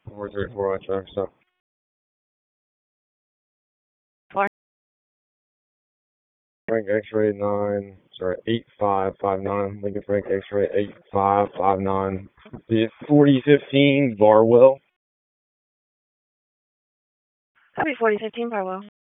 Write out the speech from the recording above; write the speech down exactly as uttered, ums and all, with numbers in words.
Four three four on track stop. Four. Frank X-ray nine, sorry, eight five five nine. Lincoln Frank X-ray eight five five nine. The forty fifteen Barwell. Copy forty fifteen Barwell.